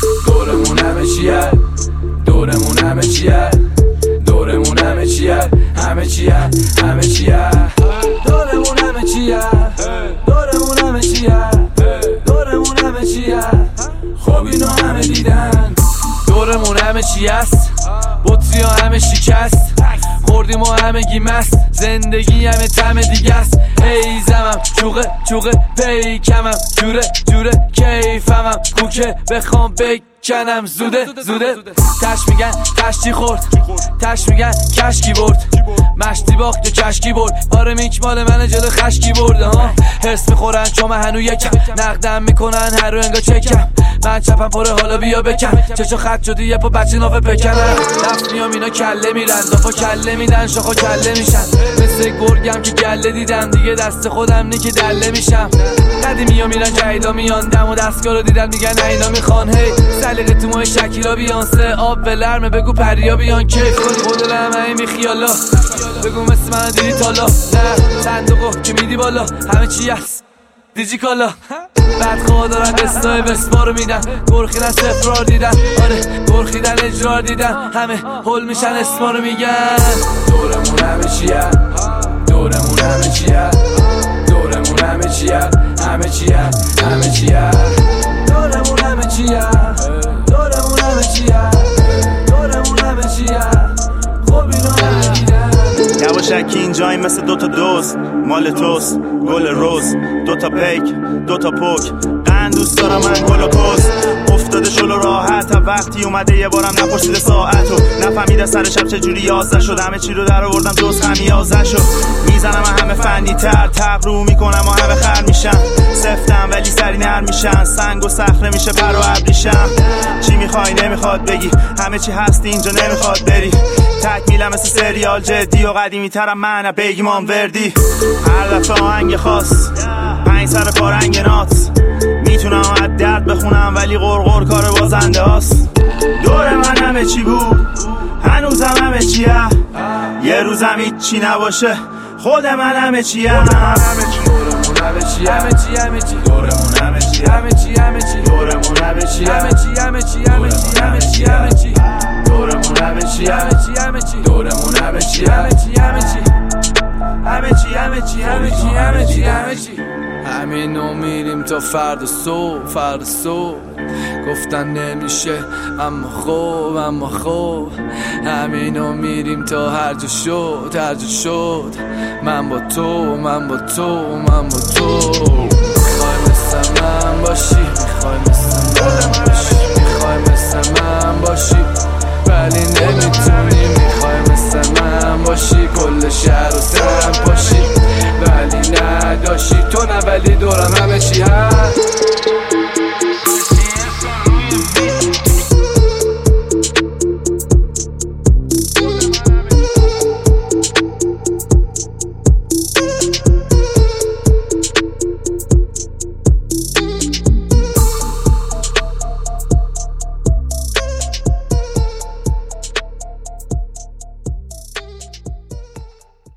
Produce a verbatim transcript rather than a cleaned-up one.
دورمون همه چیه، دورمون همه چیه، دورمون همه چیه، همه چیه، همه چیه، دورمون همه چیه، دورمون همه چیه، دورمون همه چیه، خب اینو همه دیدن. دورمون همه چی است، بطری ها همه شکست، خوردیم و همه گی مست، زندگی همه تم دیگه است. ای زمم چوغه چوغه پیکمم، جوره جوره کیفمم، کوکه بخوام بکنم زوده زوده. تش میگن تشتی خورد، تش میگن کشکی برد، مشتی باخت و کشکی برد، پاره میک مال من جلو خشکی برده ها. حس میخورن چون من هنو یکم، نقدم میکنن هر رو انگا چکم، من چپم پره حالا بیا بکن، چشو خط شدی یه پا بچه نافه پکنم. دفت میام اینا کله میرن، دافا کله میدن، شاخا کله میشن، مثل گرگم که گله دیدم دیگه دست خودم نی که دله میشم. قدیمی ها میرن جهیدا میان، دم و دستگاه رو دیدن میگن نه اینا میخوان هی سلیقه تو ماه شکیلا بیانسه، آب به لرمه بگو پریا بیان کیف کنی خود لمه بی خیالا، بگو مثل من دیدی تالا، نه صندوقو که میدی بالا همه چی هست دیجی کالا. بدخواه دارن دستای بسپار میدن، گرخیدن سفرار دیدن، آره گرخیدن اجرار دیدن، همه هل میشن اسما رو میگن. دورمون همه چیه، دورمون همه چیه، دورمون همه چیه، همه چیه، همه چیه، دورمون همه چیه، دورمون همه چیه، دورمون همه چیه، خب اینو همه دیدن. یواشکی اینجاییم مثل دوتا دوست، مال توست گل روز، دوتا پیک دوتا پوک، قند دوست دارم من گل و کس، افتاده جلو راحت وقتی اومده یه بارم نپرسیده ساعتو، نفهمیده سر شب چجوری یازده شد، همه چی رو در آوردم جز خمیازه شد، میزنم همه فنی تر، تقرو میکنم و همه خر میشن، سفتم ولی سری نر میشن، سنگ و صخره میشه پر و ابریشم. چی میخوای نمیخواد بگی، همه چی هستی اینجا نمیخواد بری، تکمیلم مثل سریال جدی و قدیمی ترم من بگیمان وردی، هر دفعه آهنگ خاص پنج سر پارنگ نات، میتونم از درد بخونم ولی غرغر کار بازنده هاست. دور من همه چی بود، هنوزم همه چیه، یه روزم هیچی نباشه خود من همه چیه. دورمون همه چی، همه چی، همه چی، دورمون همه چی، همه چی، همه چی، دورمون همه چی، همه چی، همه چی، همه چی، همه چی، همه چی، دورمون همه چی، همه چی، همه چی، دورمون همه چی، همه چی، همه چی، همه چی، همه چی، همه چی، همه چی، همه چی. همینو میریم تا فردا صبح، فردا صبح گفتن نمیشه اما خوب، اما خوب همینو میریم تا هر جا شد، هر جا شد. من با تو، من با تو، من با تو، میخوای مثل من باشی، میخوای مثل من باشی، میخوای مثل من باشی ولی نمیتونی، میخوای مثل من باشی کل شهر و سرم باشی ولی نداشی تو، نه ولی دورم همه چی هست.